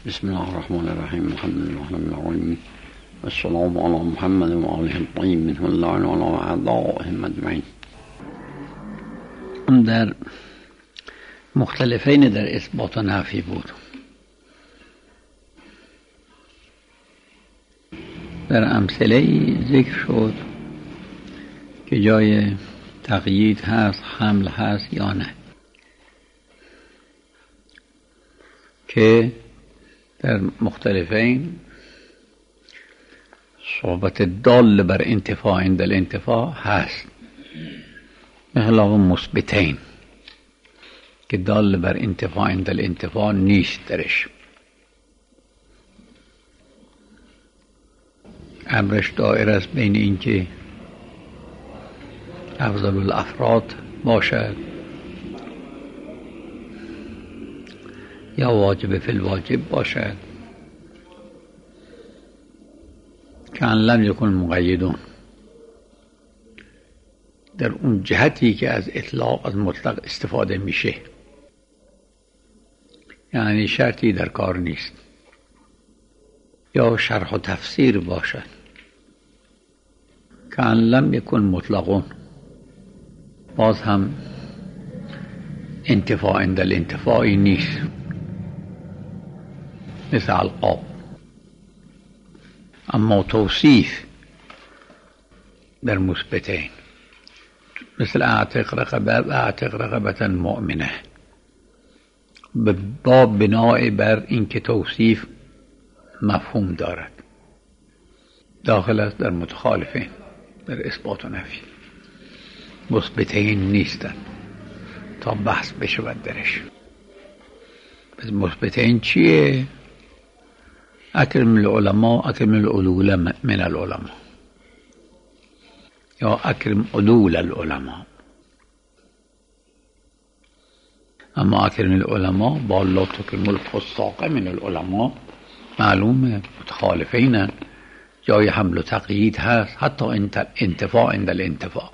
بسم الله الرحمن الرحیم. الحمد لله رب العالمین و السلام علی محمد و آله الطیبین و الله علی اعدائهم اجمعین. در مختلفین در اثبات و نفی بود. در امثله ذکر شد که جای تقیید هست، حمل هست یا نه، که در مختلفین صحبت دال بر انتفاع عند الانتفاع هست، بخلاف مثبتین که دال بر انتفاع عند الانتفاع نیست درش. امرش دایر است بین این که افضل الافراد باشد یا واجب فی الواجب باشد، که ان لم یکن مقیدون، در اون جهتی که از اطلاق از مطلق استفاده میشه، یعنی شرطی در کار نیست، یا شرح و تفسیر باشد، که ان لم یکن مطلقون، باز هم انتفاع عند الانتفاعی نیست، مثل القاب. اما توصیف در مثبتین مثل اعتق رقبة مؤمنه، با بناء بر اینکه توصیف مفهوم دارد، داخل است در متخالفین در اثبات و نفی. مثبتین نیستن تا بحث بشود درش. پس مثبتین چیه؟ اکرم العلماء اکرم العلول من العلماء، یا اکرم علول العلماء. اما اکرم العلماء با لا تکرم الفساق من العلماء معلومه متخالفین، جای حمل و تقیید هست، حتی انتفاع عند الانتفاع.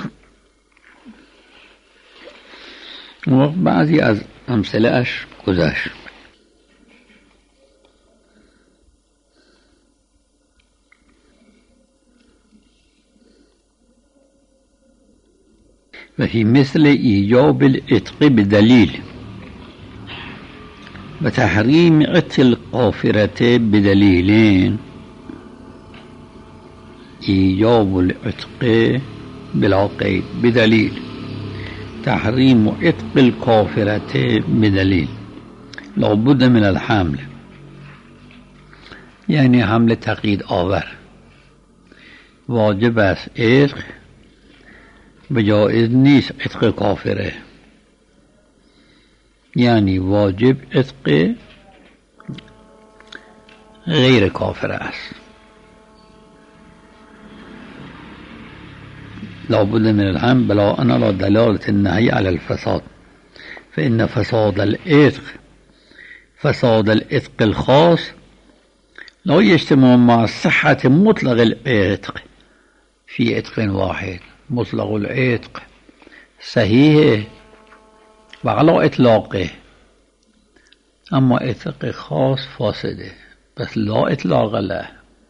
بعضی از امثله اش گذشت. و فی مثل ایجاب العتق بدلیل و تحریم عتق القافرة بدلیلین. ایجاب العتق بلا قید بدلیل، تحریم عتق القافرة بدلیل، لابد من الحمل، یعنی حمل تقیید آور. واجب است عتق و جایز نیست عتق کافره، یعنی واجب عتق غیر کافره است. لابد من الحمل بلا ان لا دلالة النهي على الفساد، فإن فساد العتق الخاص لا يجتمع مع صحة مطلق العتق في عتق واحد. مطلق العتق صحیح و علی اطلاقه، اما عتق خاص فاسده، بس لا اطلاق له.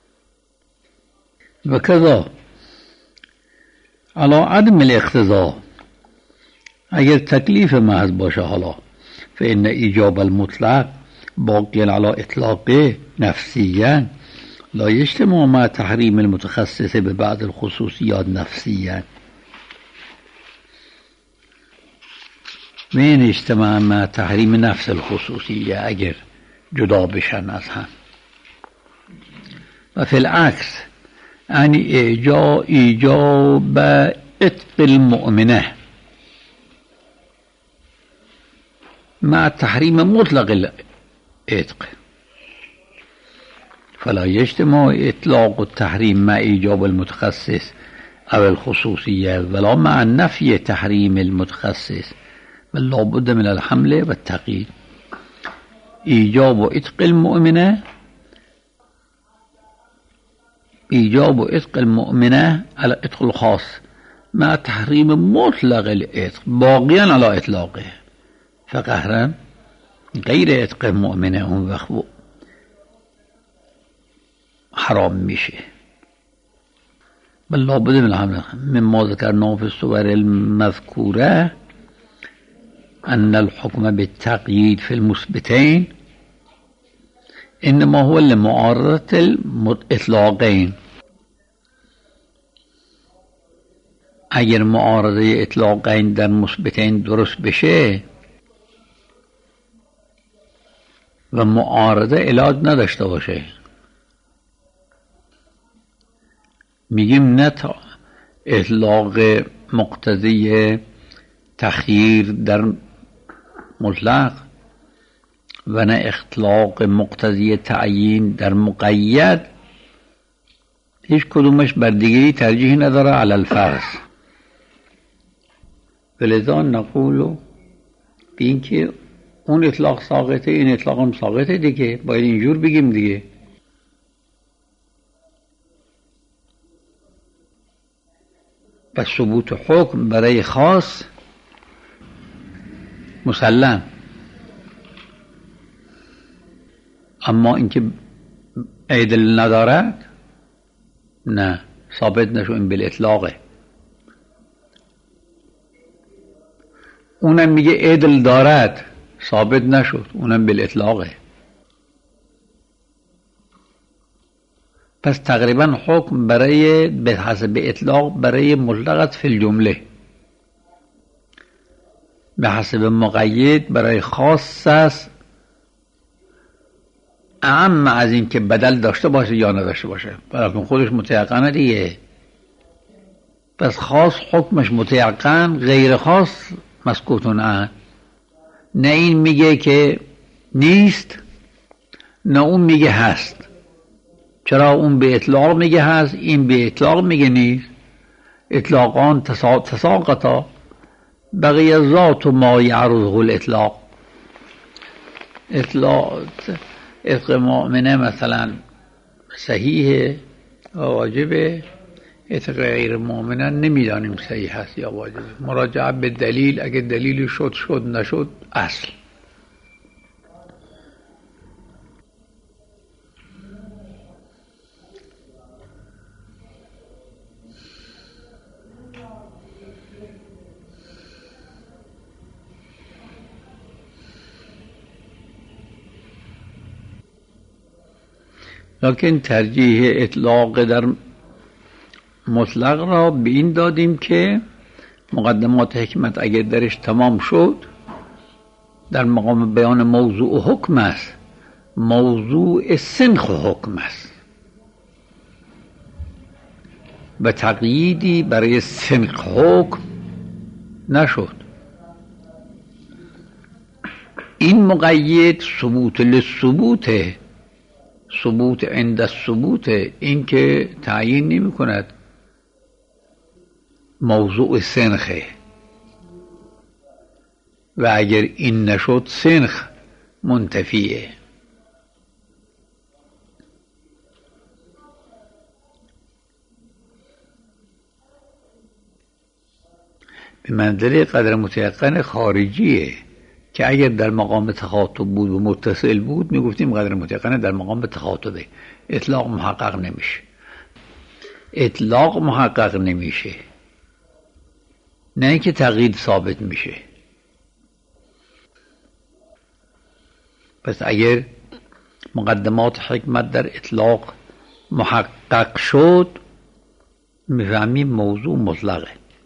و کذا علی عدم الاقتضاء، اگر تکلیف محض باشه حالا، فإن ایجاب المطلق باقی علی اطلاقه نفسیاً لا يجتمع مع تحریم المتخصص به بعض الخصوصیات نفسیاً و این اجتماع مع تحریم نفس الخصوصیه، اگر جدا بشن از هم. و فی العکس یعنی ایجاب عتق المؤمنه مع تحریم مطلق العتق، فلا يجتمع اطلاق التحریم مع ایجاب المتخصص او الخصوصیه ولا مع نفی تحریم المتخصص، بل لابد من الحمل و التقیید. ایجاب عتق المؤمنه على عتق الخاص مع تحریم مطلق العتق باقیا على اطلاقه، فقهرا غیر عتق مؤمنه اون وقت حرام میشه. بل لابد مما ذکرنا فی الصور المذکوره ان الحكم بالتقييد في المثبتين انما هو لمعارضة الاطلاقين. اگر معارضه اطلاقین در مثبتین درست بشه و معارضه علاج نداشته باشه، میگیم نه تا اطلاق مقتضی تخییر در مطلق و نه اطلاق مقتضی تعیین در مقید، هیچ کدومش بر دیگری ترجیح نداره علی الفرض. ولذا نقول بین که اون اطلاق ساقطه، این اطلاق هم ساقطه دیگه، باید اینجور بگیم دیگه. و ثبوت حکم برای خاص مسلم، اما اینکه عدل ندارد نه، ثابت نشو، این بالاطلاقه. اونم میگه عدل دارد، ثابت نشد، اونم بالاطلاقه. پس تقریبا حکم برای به حسب اطلاق برای مطلقت فی الجمله، به حسب مقید برای خاص است، اعم از این که بدل داشته باشه یا نداشته باشه، بلکه خودش متیقنه دیگه. پس خاص حکمش متیقن، غیر خاص مسکوتون عنه. نه این میگه که نیست، نه اون میگه هست. چرا اون به اطلاق میگه هست، این به اطلاق میگه نیست؟ اطلاقان تساقطا، بقیه ذات و ما یعرضه الاطلاق. اطلاق اطلاق مؤمنه مثلا صحیحه و واجبه، اطلاق غیر مؤمنه نمیدانیم صحیح هست یا واجبه. مراجعه به دلیل، اگه دلیل شد نشد اصل. لکن ترجیح اطلاق در مطلق را به این دادیم که مقدمات حکمت اگر درش تمام شد، در مقام بیان موضوع حکم است، موضوع سنخ حکم است و تقییدی برای سنخ حکم نشد. این مقید ثبوت للثبوته، ثبوت عند الثبوت، این که تعیین نمی کند موضوع سنخه، و اگر این نشد سنخ منتفیه. به منزله قدر متیقن خارجیه که اگر در مقام تخاطب بود و متصل بود میگفتیم قدر متیقن در مقام تخاطبه، اطلاق محقق نمیشه. اطلاق محقق نمیشه، نه اینکه تقیید ثابت میشه. پس اگر مقدمات حکمت در اطلاق محقق شد، میفهمیم موضوع مطلقه.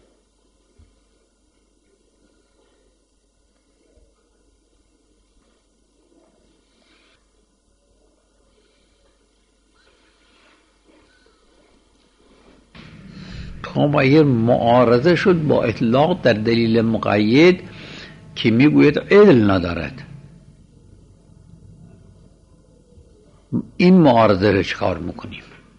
اما اگر معارضه شد با اطلاق در دلیل مقید که میگوید عدل ندارد، این معارضه رو چکار میکنیم؟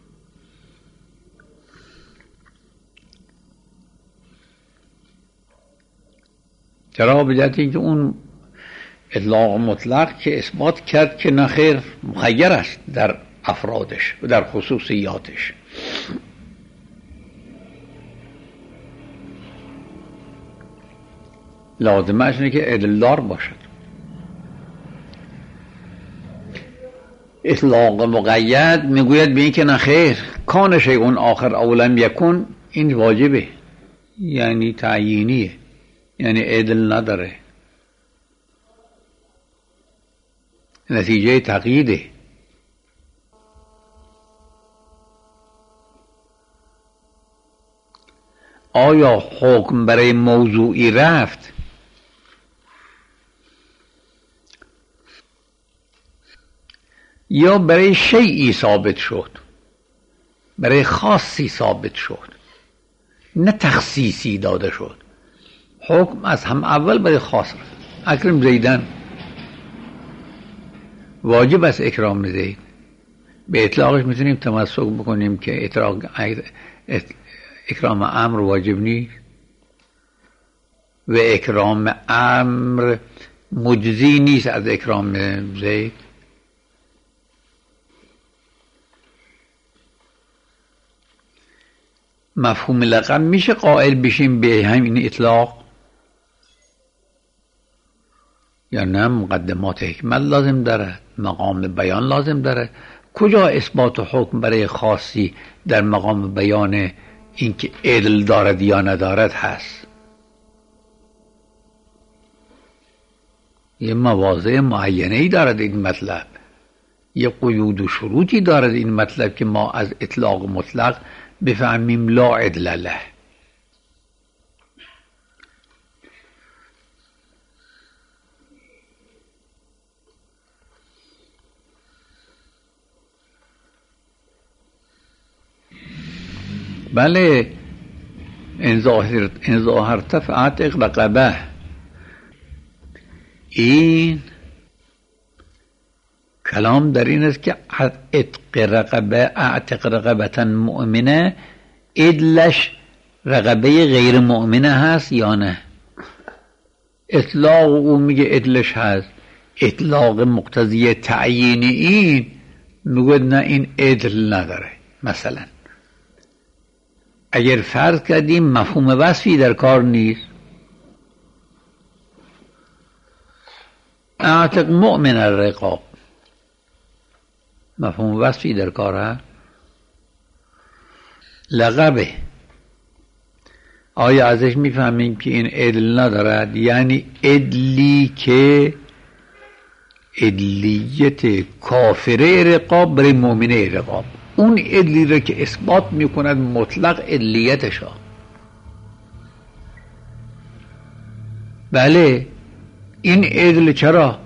چرا؟ به جهت اینکه اون اطلاق مطلق که اثبات کرد که نخیر مخیر است در افرادش و در خصوصیاتش. لازمه اش اینه که عدلدار باشد. اطلاق مقید میگوید به این که نه خیر، کان شیء آخر او لم یکن، این واجبه، یعنی تعیینیه، یعنی عدل نداره، نتیجه تقییده. آیا حکم برای موضوعی رفت یا برای شیئی ثابت شد، برای خاصی ثابت شد، نه تخصیصی داده شد؟ حکم از هم اول برای خاص رفت. اکرم زیدن، واجب است اکرام زید. به اطلاقش میتونیم تمسک بکنیم که اکرام امر واجب نیست و اکرام امر مجزی نیست از اکرام زید. مفهوم لقب میشه قائل بشیم به همین اطلاق یا نه؟ مقدمات حکمت لازم داره، مقام بیان لازم داره. کجا اثبات حکم برای خاصی در مقام بیان اینکه عدل دارد یا ندارد هست؟ یه مواضع معینه‌ای دارد این مطلب، یه قیود و شروطی دارد این مطلب که ما از اطلاق مطلق بفهمیم لا عدل له. بله، ان ظاهرت فاعتق رقبه، این کلام در این است که اعتق رقبتا مؤمنه، عدلش رقبه غیر مؤمنه هست یا نه؟ اطلاق او میگه عدلش هست، اطلاق مقتضی تعیین این میگه نه، این عدل نداره. مثلا اگر فرض کردیم مفهوم وصفی در کار نیست، اعتق مؤمن الرقاب، مفهوم وصفی در کار هست. لقبه، آیا ازش میفهمیم که این عدل ندارد؟ یعنی عدلی که عدلیت کافره رقاب برای مؤمنه رقاب، اون عدلی را که اثبات میکند مطلق عدلیتشا. بله، این عدل چرا؟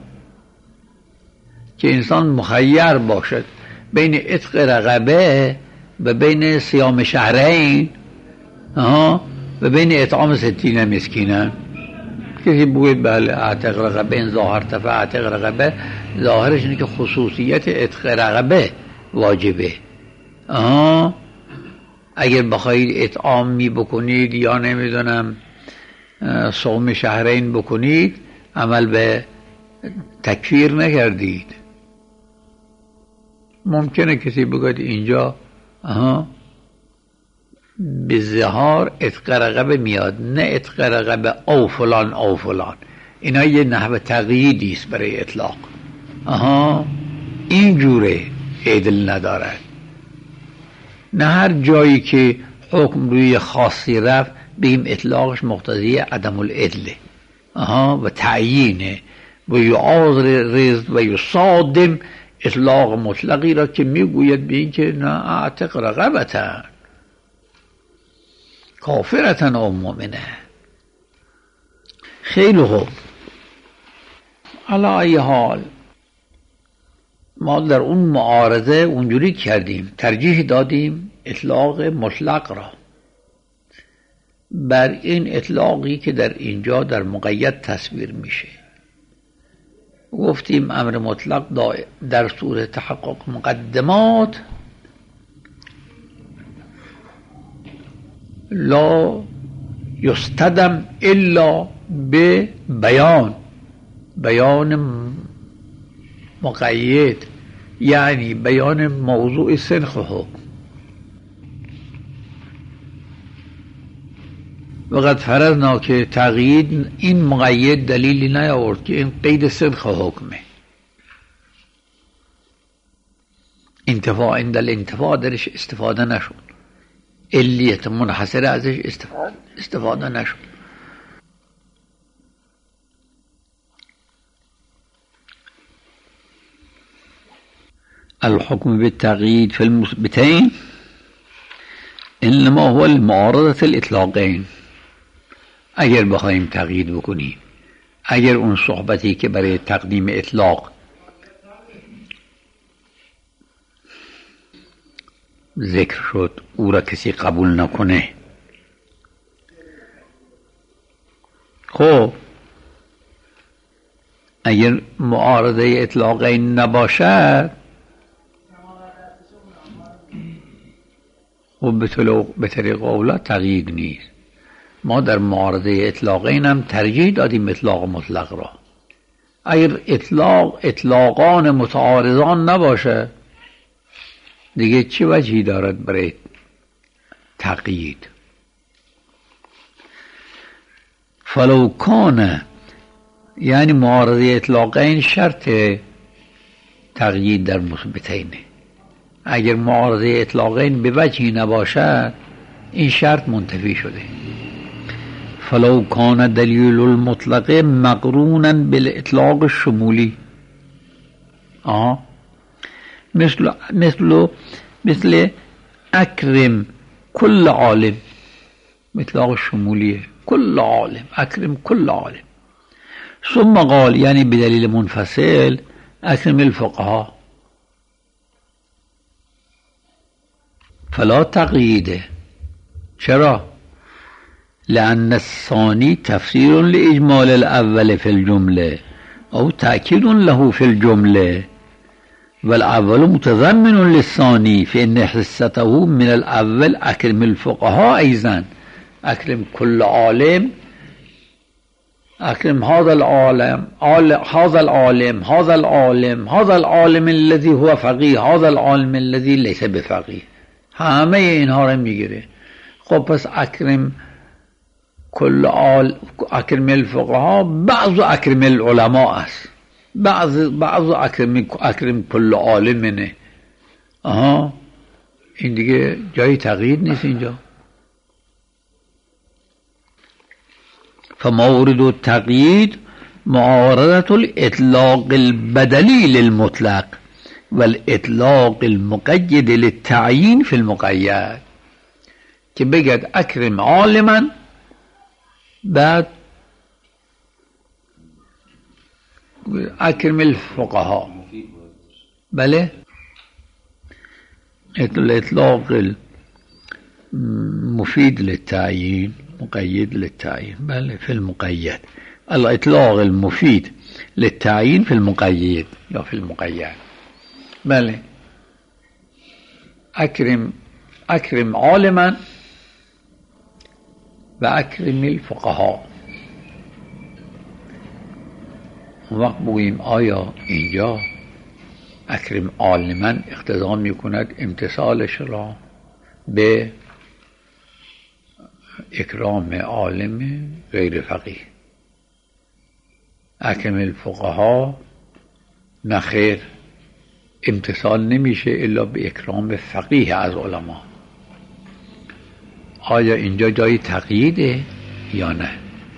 که انسان مخیر باشد بین عتق رقبه و بین صیام شهرین و بین اطعام 60 مسکینن. کسی بگوید بله اعتق رقبه، این ظاهر تفع اعتق رقبه، ظاهرش اینه که خصوصیت عتق رقبه واجبه. اگر بخواید اطعام می بکنید یا نمیدونم صوم شهرین بکنید، عمل به تکفیر نکردید. ممکنه کسی بگوید اینجا به ظهار عتق رقبه میاد، نه عتق رقبه او فلان او فلان. اینا یه نحو تقییدی است برای اطلاق. این جوره عدل ندارد. نه هر جایی که حکم روی خاصی رفت بگیم اطلاقش مقتضی عدم العدله و تعیینه و یعاذ رزق و یصادم اطلاق مطلقی را که میگوید به این که نه اعتق رقبتا کافرتن او مؤمنه. خیلی خوب، علی ای حال ما در اون معارضه اونجوری کردیم، ترجیح دادیم اطلاق مطلق را بر این اطلاقی که در اینجا در مقید تصویر میشه. گفتیم امر مطلق در صورت تحقق مقدمات لا یستدم الا به بیان مقید، یعنی بیان موضوع سنخ حکم. وقد فرضنا که تقیید این مقید دلیلی نیاورد که این قید سنخ حکمه. انتفاع عند الانتفاع درش استفاده نشد، علیت منحصر ازش استفاده نشد. الحكم بالتقييد في المثبتين انما هو المعارضة الاطلاقین. اگر بخوایم تقیید بکنیم، اگر اون صحبتی که برای تقدیم اطلاق ذکر شد او را کسی قبول نکنه، خب اگر معارضه اطلاقین نباشد و به طریق اولا تقیید نیست. ما در معارضه اطلاقین هم ترجیح دادیم اطلاق مطلق را. اگر اطلاقان متعارضان نباشه دیگه چه وجهی دارد برای تقیید؟ فلو کان، یعنی معارضه اطلاقین شرط تقیید در مثبتینه. اگر معارضه اطلاقین به وجهی نباشد این شرط منتفی شده. فلو کان دلیل المطلق مقرونا بالاطلاق الشمولی، مثل اکرم کل عالم، اطلاق شمولیه، کل عالم، اکرم کل عالم. ثم قال، یعنی بدلیل منفصل، اکرم الفقها، فلا تقییده. چرا؟ لأن الثاني تفسير لإجمال الأول في الجملة أو تأكيد له في الجملة، والأول متضمن للثاني، فإن حصته من الأول أكرم الفقهاء أيضا، أكرم كل عالم، أكرم هذا العالم، هذا العالم، هذا العالم، هذا العالم الذي هو فقيه، هذا العالم الذي ليس بفقيه، همه اینها را میگیره. خب پس اکرم کل اکرم الفقها بعض اکرم العلماء است، بعض اکرم کل عالمنه. این دیگه جای تقیید نیست اینجا. فمورد التقیید معارضة الاطلاق البدلی للمطلق والاطلاق المقید للتعیین فی المقید، که بگد اکرم عالما، بعد اکرم الفقها. بله، الاطلاق المفید للتعیین مقید للتعیین، بله فی المقید. الاطلاق المفید للتعیین فی المقید یا فی المقید. بله، اکرم عالما و اکرم الفقها. وقت بگوییم آیا اینجا اکرم عالما اقتضا می کند امتصالش را به اکرام عالم غیر فقیه؟ اکرم الفقها نخیر، امتصال نمیشه الا به اکرام فقیه از علما. آیا اینجا جای تقییده یا نه؟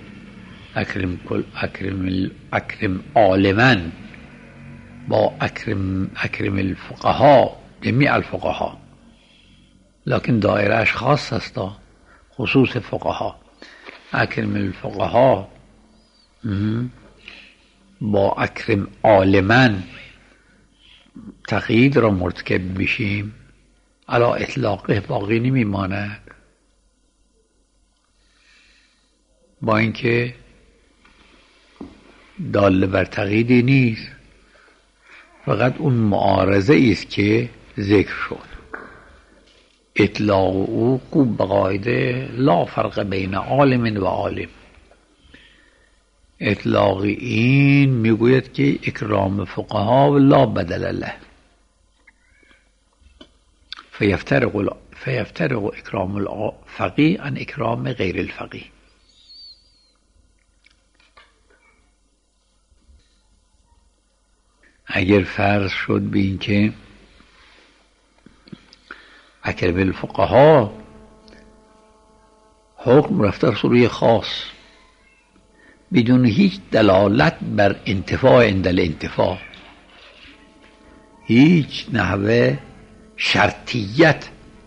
اکرم عالما با اکرم الفقها، جمیع الفقها، لكن دائرهش خاص است، خصوص فقها. اکرم الفقها با اکرم عالما تقیید را مرتکب میشیم، علی اطلاقه باقی نمیماند، با اینکه دال بر تقییدی نیست، فقط اون معارضه است که ذکر شد. اطلاق او خوب به قاعده لا فرق بین عالم و عالم. اطلاق این میگوید که اکرام فقها لا بدل له، فیفترق اکرام الفقیه عن اکرام غیر الفقیه. اگر فرض شد به این که اکرم الفقها حکم رفته روی خاص بدون هیچ دلالت بر انتفاع عند الانتفاع، هیچ نحوه شرطیت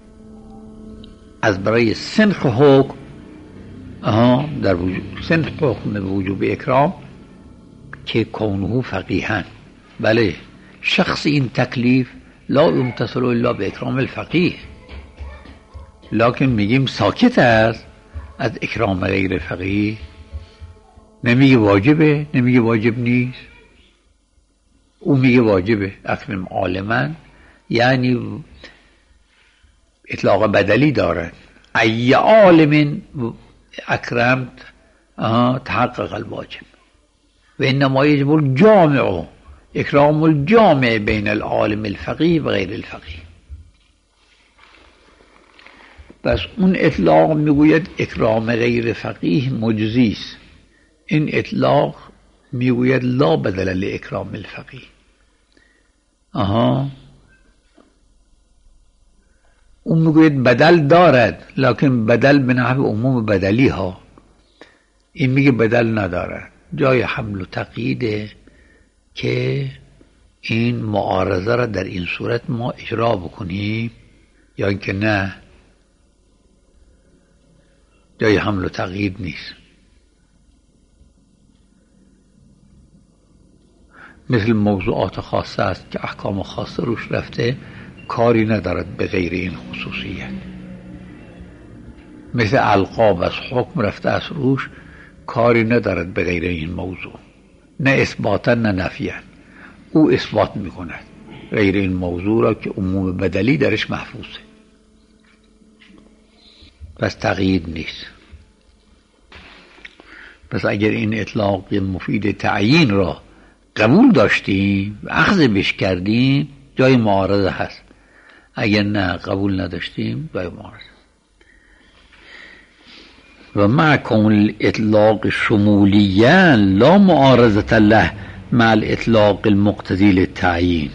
از برای سنخ حکم در سنخ حکم وجوب اکرام که کونه فقیهن. بله، شخص این تکلیف لا یمتثل الا به اکرام الفقیه، لکن میگیم ساکت است از اکرام غیر فقیه، نمیگه واجبه، نمیگه واجب نیست، او میگه واجبه. اکرم عالما یعنی اطلاق بدلی دارد. ای عالم اکرمت تحقق الواجب و انما یجب الجامع، اکرام الجامع بین العالم الفقیه و غیر الفقیه. پس اون اطلاق میگوید اکرام غیر فقیه مجزی است، این اطلاق میگوید لا بدل لاکرام الفقیه. اون میگوید بدل دارد، لکن بدل به نحو عموم بدلی ها، این میگه بدل ندارد. جای حمل و تقییده که این معارضه را در این صورت ما اجرا بکنیم یا اینکه نه، جای حمل و تقیید نیست. مثل موضوعات خاصه است که احکام خاصه روش رفته، کاری ندارد به غیر این خصوصیت. مثل القاب از حکم رفته از روش، کاری ندارد به غیر این موضوع، نه اثباتا نه نفیا. او اثبات میکند غیر این موضوع را که عموم بدلی درش محفوظه، پس تقیید نیست. پس اگر این اطلاق مفید تعیین را قبول داشتیم و اخذ بش کردیم، جای معارضه هست. اگر نه قبول نداشتیم، جای معارضه. و مع کون الاطلاق شمولیا لا معارضه له مع الاطلاق المقتضی للتعیین.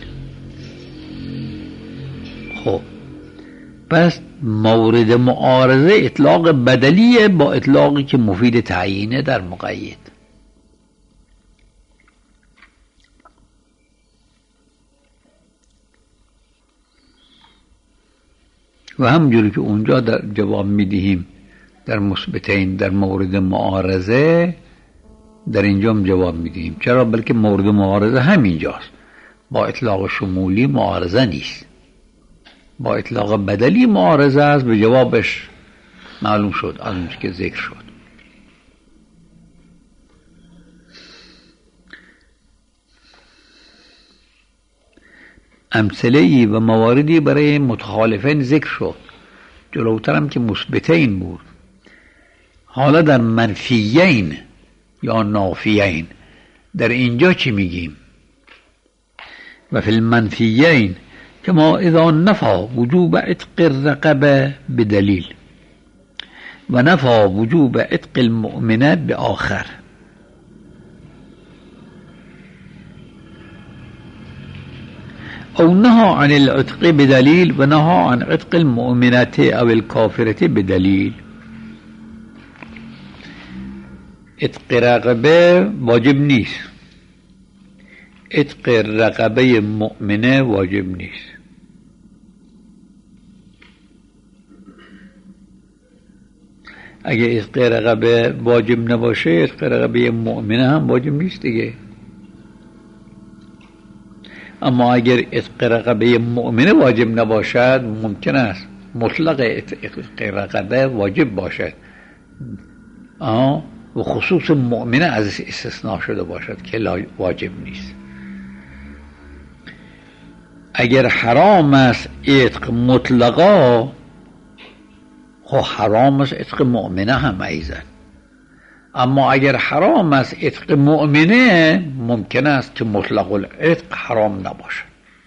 خب پس مورد معارضه اطلاق بدلیه با اطلاقی که مفید تعیینه در مقید. و همجوری که اونجا در جواب میدهیم در مثبتین در مورد معارضه، در اینجا هم جواب میدهیم. چرا؟ بلکه مورد معارضه همینجاست. با اطلاق شمولی معارضه نیست، با اطلاق بدلی معارضه است. به جوابش معلوم شد از اونچه که ذکر شد. امثله و مواردی برای متخالفین ذکر شد، جلوترم که مثبتین بود. حالا در منفیین یا نافیین در اینجا چی میگیم؟ و فی المنفیین که ما اذا نفا وجوب عتق الرقبه بدلیل و نفا وجوب عتق المؤمنه بآخر. او نهى عن العتق بدلیل و نهى عن عتق المؤمنات او الكافرة بدلیل. عتق رقبه واجب نیست، عتق رقبه مؤمنه واجب نیست. اگه عتق رقبه واجب نباشه، عتق رقبه مؤمنه هم واجب نیست دیگه. اما اگر عتق رقبه مؤمنه واجب نباشد، ممکن است مطلق عتق رقبه واجب باشد و خصوص مؤمنه از استثناء شده باشد که واجب نیست. اگر حرام است عتق مطلقا، خب حرام است عتق مؤمنه هم ایضا. اما اگر حرام است عتق مؤمنه، ممکن است که مطلق العتق حرام نباشد.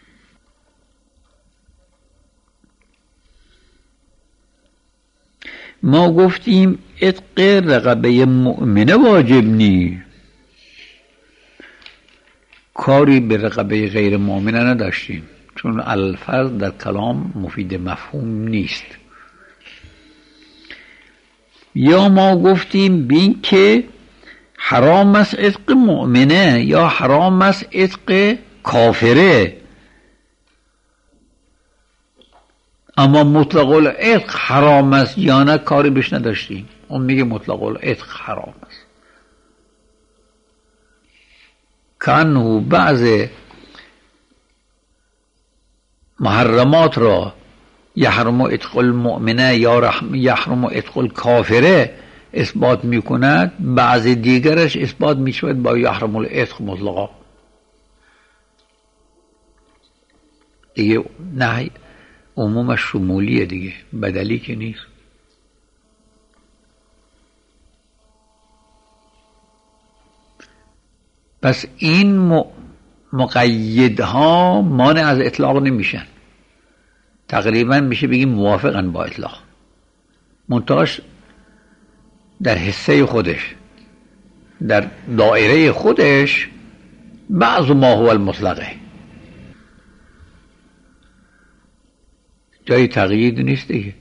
ما گفتیم عتق رقبه مؤمنه واجب نیست، کاری به رقبه غیر مؤمنه نداشتیم، چون الفرض در کلام مفید مفهوم نیست. یا ما گفتیم بین که حرام است عتق مؤمنه یا حرام است عتق کافره، اما مطلق العتق حرام است یا نه کاری بهش نداشتیم. اون میگه مطلق العتق حرام است. کانه بعض محرمات را یحرم عتق المؤمنه یا یحرم عتق الکافره اثبات میکند، بعض دیگرش اثبات میشود با یحرم العتق مطلقا. دیگه نه عمومش شمولیه دیگه، بدلی که نیست. پس این مقیدها مانع از اطلاق نمیشن، تقریبا میشه بگیم موافقن با اطلاق، منتهاش در حصه خودش، در دائره خودش بعض ما هو المطلقه، جای تقیید نیست دیگه.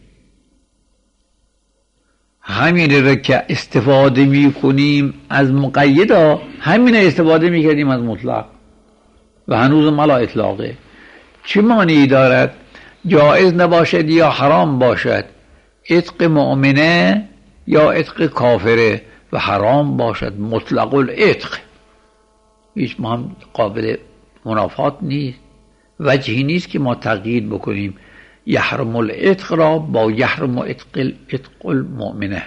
همین رو که استفاده میکنیم از مقیدها، همین استفاده میکردیم از مطلق و هنوز ملا اطلاقه. چه معنی دارد جائز نباشد یا حرام باشد عتق مؤمنه یا عتق کافره و حرام باشد مطلق العتق؟ هیچ ما هم قابل منافات نیست، وجهی نیست که ما تقیید بکنیم یحرم العتق را با یحرم عتق المؤمنه.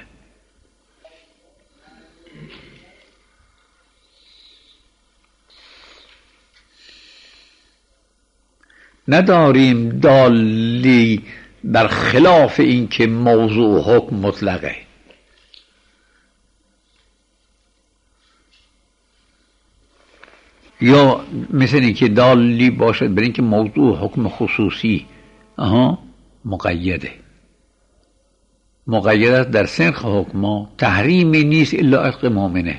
نداریم دالی بر خلاف این که موضوع حکم مطلقه. یا مثل این که دالی باشد بر این که موضوع حکم خصوصی مقیده، مقید است در سنخ حکما، تحریمی نیست الا عتق مؤمنه.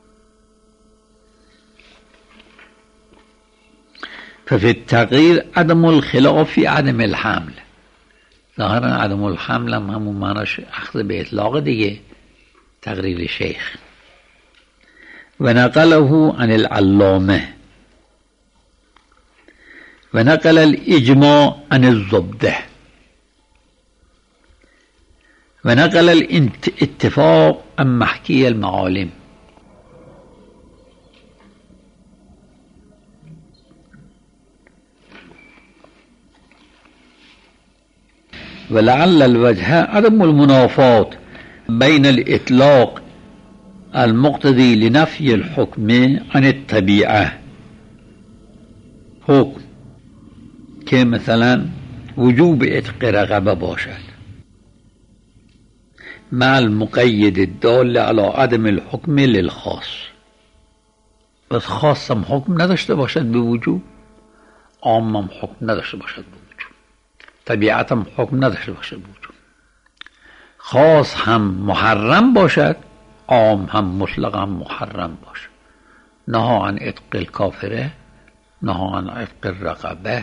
ففي التغییر عدم الخلاف فی عدم الحمل. ظاهرا عدم الحمل هم همون معناش اخذ به اطلاق دیگه، تقریر شیخ. و نقله عن العلامه و نقل الاجماع عن الزبده و نقل الاتفاق عن محکی المعالم. ولعل الوجه عدم المنافات بين الإطلاق المقتضي لنفي الحكم عن الطبيعة، حکم که مثلا وجوب عتق رقبه باشد مع المقید الدال على عدم الحكم للخاص، بس خاص هم حکم نداشته باشد به وجوب، عام هم حکم نداشته باشد به وجوب، طبیعت هم حکم نداشته باشد به وجوب، خاص هم محرم باشد، عام هم مطلق هم محرم باشد. نهى عن عتق الکافره، نهى عن عتق الرقبه.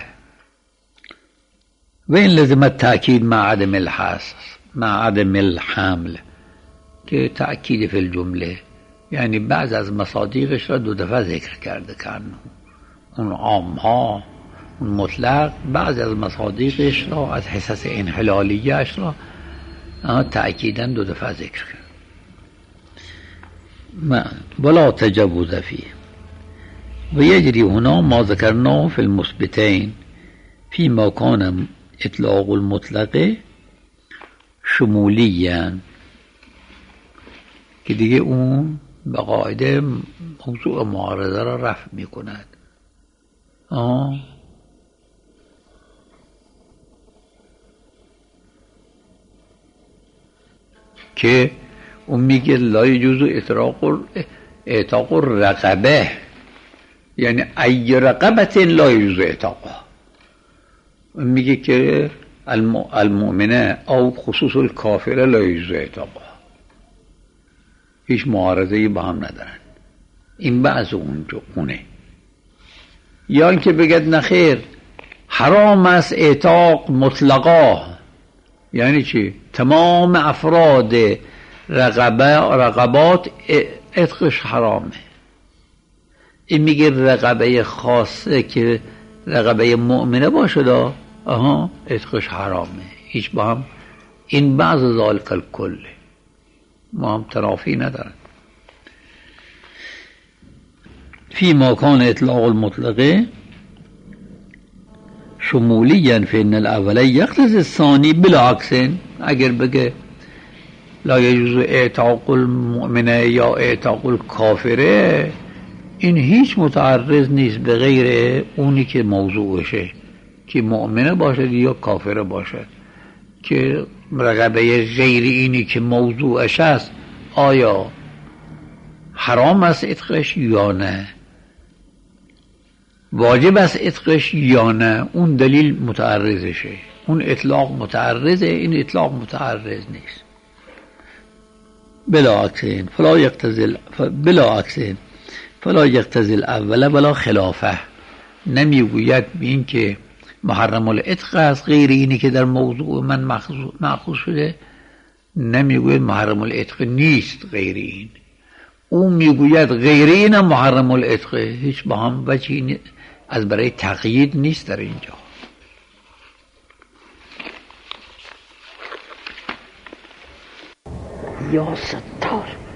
و این لازم التأکید مع عدم الحس مع عدم الحمل، که تأکید فی الجمله یعنی بعض از مصادیقش را دو دفعه ذکر کرده کنه، اون عام ها اون مطلق، بعض از مصادیقش را از حصص انحلالیهش را تأکیدا دو دفعه ذکر کرد. ولا تجوز فيه و یجری هنا ما ذکرناه فی المثبتین فيما كان اطلاق المطلق شمولیا، که دیگه اون به قاعده موضوع معارضه را رفع می کند. که اون میگه لا یجوز اعتاق الرقبه، یعنی ای رقبت لا یجوز اعتاقها. اون میگه که المؤمنه او خصوص الکافره لا یجوز اعتاقها، هیچ معارضه‌ای با هم ندارن. این بعض اونجا خونه. یا اینکه بگد نخیر حرام است اعتاق مطلقا، یعنی چی؟ تمام افراد رقبات عتقش حرامه. این میگه رقبه خاصه که رقبه مؤمنه باشه عتقش حرامه. هیچ با هم این بعض ذالک الکل ما هم تنافی ندارن. فی ما کان اطلاق المطلقه شمولیا فإن الاول یقتضی الثانی بالعکس. اگر بگه لا یجوز اعتاق المؤمنه یا اعتاق الکافره، این هیچ متعرض نیست به غیر اونی که موضوعشه، که مؤمنه باشد یا کافره باشد. که رقبه غیر اینی که موضوعش است آیا حرام است عتقش یا نه، واجب است عتقش یا نه، اون دلیل متعرضشه. اون اطلاق متعرضه، این اطلاق متعرض نیست. بلا عکسین فلا یقتضی الاول ولا خلافه. نمیگوید به این که محرم العتق است غیر اینی که در موضوع من مأخوذ شده، نمیگوید محرم العتق نیست غیر این. اون میگوید غیر این هم محرم العتق. هیچ با هم وجهی از برای تقیید نیست در اینجا. یا ستار.